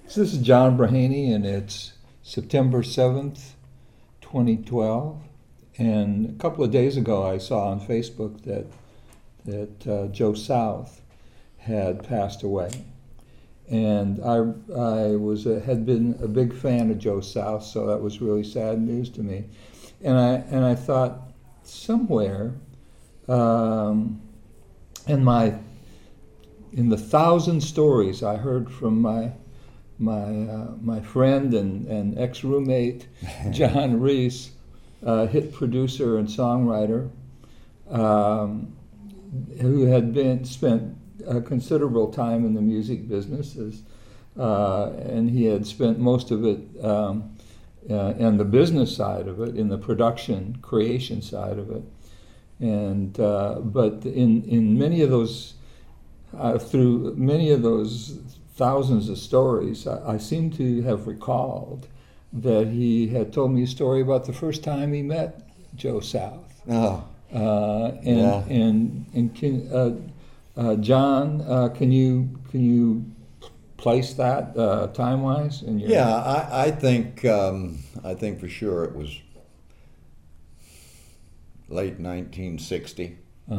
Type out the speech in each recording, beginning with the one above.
So this is John Brahaney, and it's September 7th, 2012. And a couple of days ago, I saw on Facebook that Joe South had passed away. And I had been a big fan of Joe South, so that was really sad news to me. And I thought somewhere in the thousand stories I heard from my friend and ex-roommate John Reese, hit producer and songwriter, who had spent a considerable time in the music business, and he had spent most of it in the business side of it, in the production creation side of it, and but in many of those through many of those thousands of stories, I seem to have recalled that he had told me a story about the first time he met Joe South. Oh, Yeah. John, can you place that time-wise in your? yeah. I think for sure it was late 1960,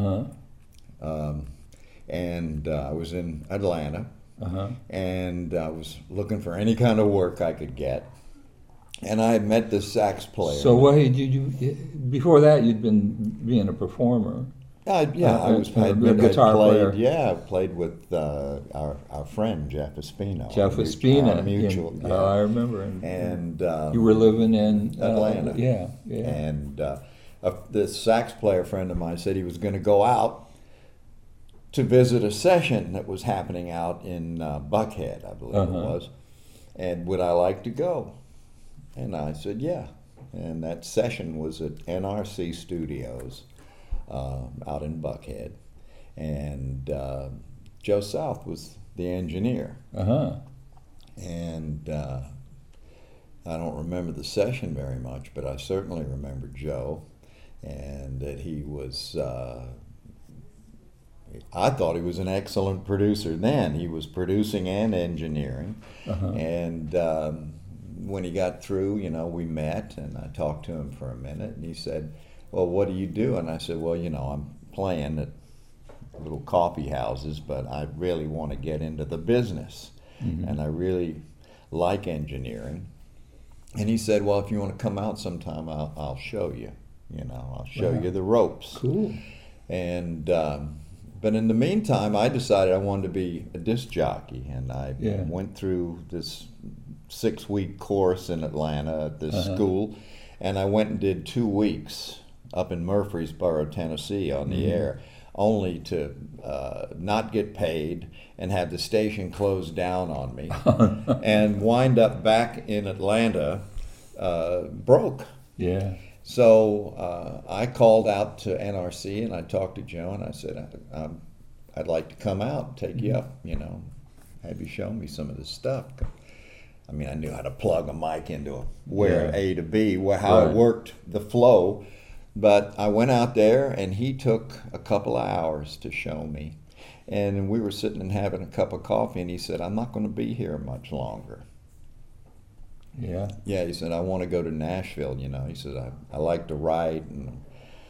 and I was in Atlanta. And I was looking for any kind of work I could get, and I had met this sax player. So what did you before that? You'd been being a performer. I was a guitar player. Yeah, I played with our friend Jeff Espino. Jeff Espino, our mutual. Yeah. I remember. And you were living in Atlanta. Yeah. And this sax player friend of mine said he was going to go out to visit a session that was happening out in Buckhead, I believe it was, and would I like to go? And I said, yeah. And that session was at NRC Studios out in Buckhead, and Joe South was the engineer. And I don't remember the session very much, but I certainly remember Joe, and that he was... I thought he was an excellent producer then. He was producing and engineering. And when he got through, we met, and I talked to him for a minute, and he said, well, what do you do? And I said, well, I'm playing at little coffee houses, but I really want to get into the business, and I really like engineering. And he said, well, if you want to come out sometime, I'll show you. I'll show you the ropes. Cool. And... but in the meantime, I decided I wanted to be a disc jockey, and I went through this 6-week course in Atlanta at this school, and I went and did 2 weeks up in Murfreesboro, Tennessee on the air, only to not get paid and have the station closed down on me, and wind up back in Atlanta broke. Yeah. So I called out to NRC, and I talked to Joe, and I said, I'd like to come out and take you up, have you show me some of this stuff. I mean, I knew how to plug a mic into where A to B, how it worked, the flow. But I went out there, and he took a couple of hours to show me. And we were sitting and having a cup of coffee, and he said, I'm not going to be here much longer. Yeah. Yeah, he said, I want to go to Nashville, He said, I like to write, and,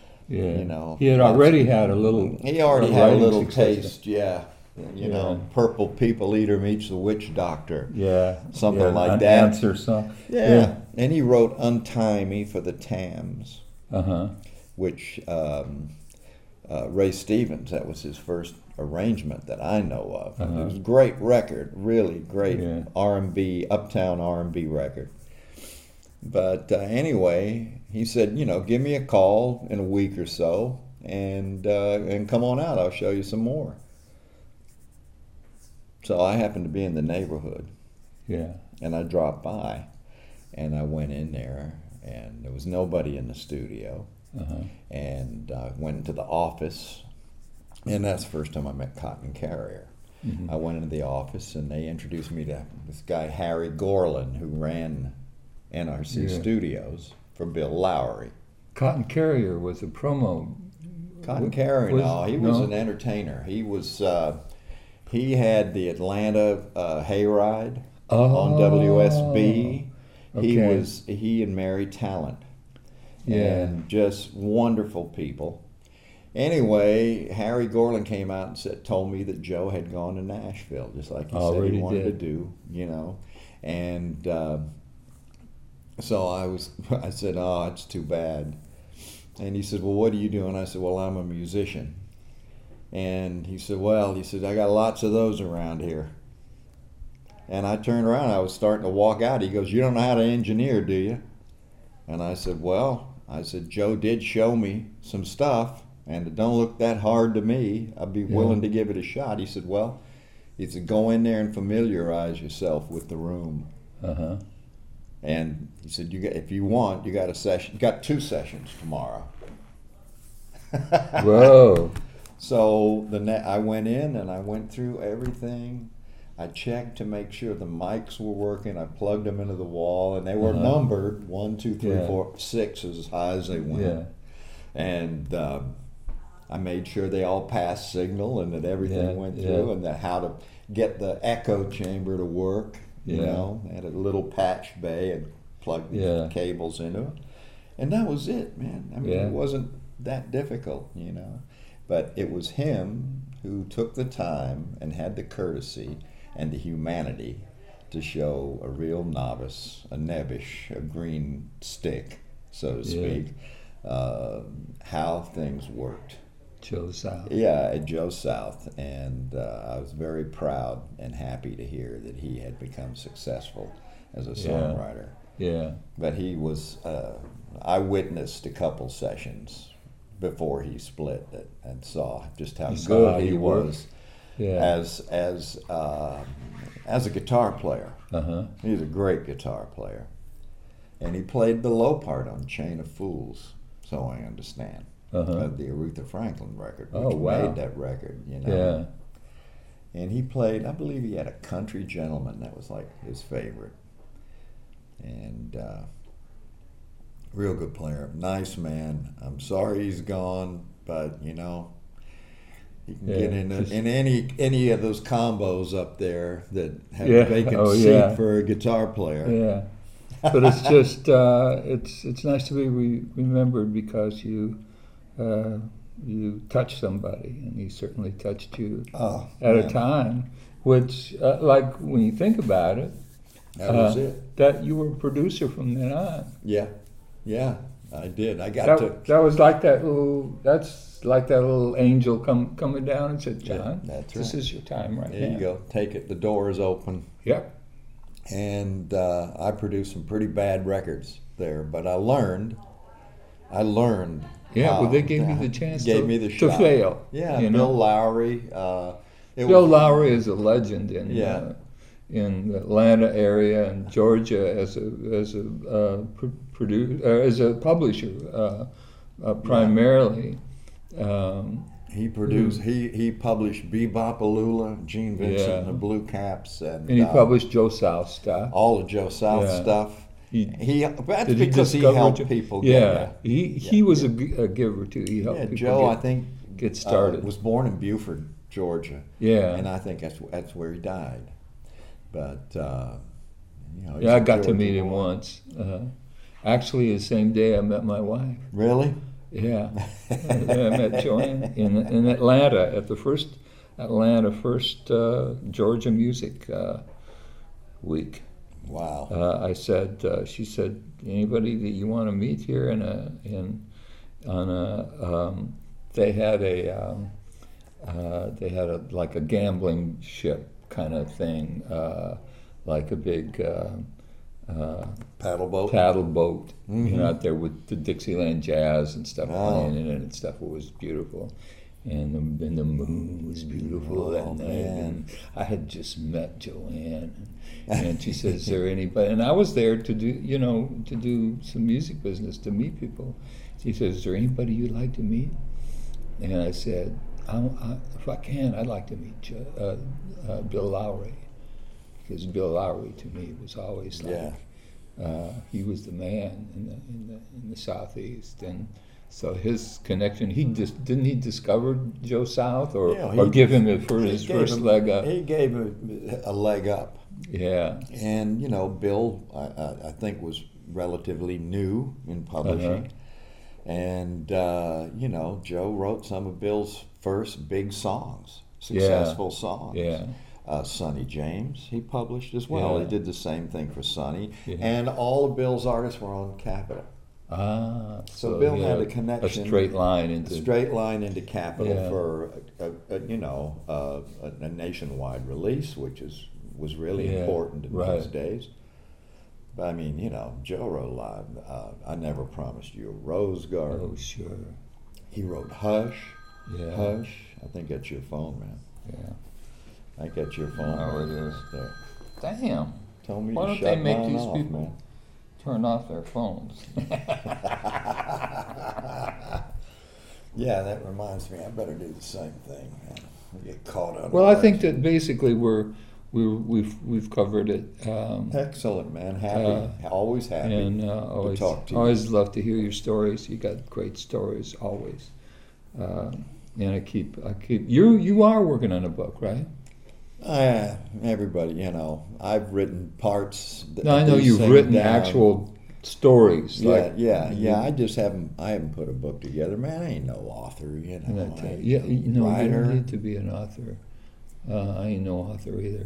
He had already had a little... He already had a little success. taste, Purple People Eater meets the Witch Doctor. Yeah. Something like an that. Answer song. Yeah. And he wrote Untie Me for the Tams, which Ray Stevens, that was his first arrangement that I know of. It was a great record, really great R&B, uptown R&B record. But anyway, he said, give me a call in a week or so, and come on out. I'll show you some more. So I happened to be in the neighborhood. Yeah. And I dropped by, and I went in there, and there was nobody in the studio. And I went into the office, and that's the first time I met Cotton Carrier. I went into the office, and they introduced me to this guy, Harry Gorlin, who ran NRC Studios for Bill Lowry. Cotton Carrier was a promo. Cotton Carrier, he was an entertainer. He was, he had the Atlanta Hayride. on WSB. Okay. He and Mary Talent, Yeah. and just wonderful people. Anyway, Harry Gorland came out and told me that Joe had gone to Nashville, just like he said Already he wanted did. to do, and so I said, oh, it's too bad. And he said, well, what are you doing? I said, well, I'm a musician. And he said, I got lots of those around here. And I turned around, I was starting to walk out. He goes, you don't know how to engineer, do you? And I said, Joe did show me some stuff, and it don't look that hard to me. I'd be willing to give it a shot. He said, go in there and familiarize yourself with the room. Uh-huh. And he said, if you want, you got a session. You got 2 sessions tomorrow. Whoa. So I went in and I went through everything. I checked to make sure the mics were working. I plugged them into the wall, and they were numbered 1, 2, 3, 4, 6 as high as they went. Yeah. And I made sure they all passed signal and that everything went through, and that how to get the echo chamber to work. You know, they had a little patch bay and plugged the cables into it, and that was it, man. I mean, it wasn't that difficult, but it was him who took the time and had the courtesy and the humanity to show a real novice, a nebbish, a green stick, so to speak, how things worked. Joe South. Yeah, at Joe South, and I was very proud and happy to hear that he had become successful as a songwriter. Yeah. But he was, I witnessed a couple sessions before he split and saw just how good he was as a guitar player. Uh-huh. He's a great guitar player. And he played the low part on Chain of Fools, so I understand. The Aretha Franklin record, which made that record, Yeah. And he played, I believe he had a Country Gentleman, that was like his favorite. And real good player, nice man. I'm sorry he's gone, but he can get in any of those combos up there that have a vacant seat for a guitar player. Yeah. But it's just it's nice to be remembered because you touched somebody, and he certainly touched you at a time, which, like when you think about it, that was it. That you were a producer from then on. Yeah, I did. I got that was like that little. That's like that little angel coming down and said, "John, this is your time right now. There you go. Take it. The door is open." Yep. And I produced some pretty bad records there, but I learned. Yeah, they gave me the chance to fail. Yeah, Bill Lowry. Bill Lowry is a legend in the Atlanta area and Georgia as a publisher primarily. He produced. He published Bebopalula, Gene Vincent, and the Blue Caps, and he published Joe South stuff. All of Joe South stuff. That's he because he helped people. He was a giver too. He helped people. Joe, I think, get started. Was born in Buford, Georgia. Yeah, and I think that's where he died. But I got to meet him once. Actually, the same day I met my wife. Really? Yeah, I met Joanne in Atlanta at the first Georgia Music Week. Wow. I said, she said, anybody that you want to meet here they had like a gambling ship kind of thing, like a big paddle boat, out there with the Dixieland Jazz and stuff playing in it and stuff. It was beautiful. And the moon was beautiful that night. And I had just met Joanne, and she said, "Is there anybody?" And I was there to do some music business, to meet people. She said, "Is there anybody you'd like to meet?" And I said, "If I can, I'd like to meet Bill Lowry, because Bill Lowry to me was always like he was the man in the Southeast, and So his connection, he just didn't he discover Joe South, or Yeah, or he- give him it for he his gave first him- leg up. He gave him a leg up. Yeah. And, Bill, I think, was relatively new in publishing. And, Joe wrote some of Bill's first big songs, successful songs. Yeah. Sonny James, he published as well. Yeah. He did the same thing for Sonny. Yeah. And all of Bill's artists were on Capitol. Ah, So Bill he had a connection. a straight line A into straight line into Capitol Yeah. for a nationwide release, which was really Yeah, important in right. those days. But I mean, Joe wrote a lot. I Never Promised You a Rose Garden. Oh, sure. He wrote Hush. Yeah. Hush. I think that's your phone, man. Yeah. I think that's your phone. Oh, it is. There. Damn. Told me Why to don't shut they make mine these off, people man. turn off their phones? Yeah, that reminds me. I better do the same thing, man. I get caught up. Well, I think that basically we've covered it. Excellent, man. Happy, always happy And to talk to you. always love to hear your stories. You got great stories always. And I keep you are working on a book, right? Everybody, I've written parts. No, I know these you've things written down. actual stories. Yeah. I just haven't put a book together, man. I ain't no author, I ain't You no writer. don't need to be an author. I ain't no author either.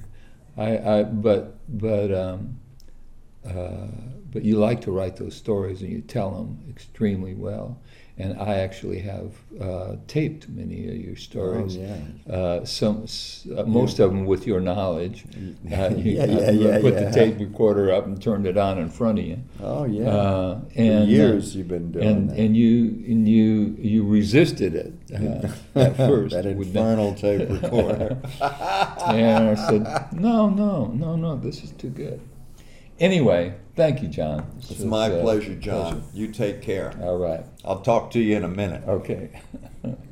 But you like to write those stories, and you tell them extremely well. And I actually have taped many of your stories. Oh, yeah. Most of them with your knowledge. Yeah, Put yeah. the tape recorder up and turned it on in front of you. Oh, yeah. And For years you've been doing that. And you resisted it at first. That with infernal tape recorder. and I said, no, this is too good. Anyway, thank you, John. It's my pleasure, John. You take care. All right. I'll talk to you in a minute. Okay.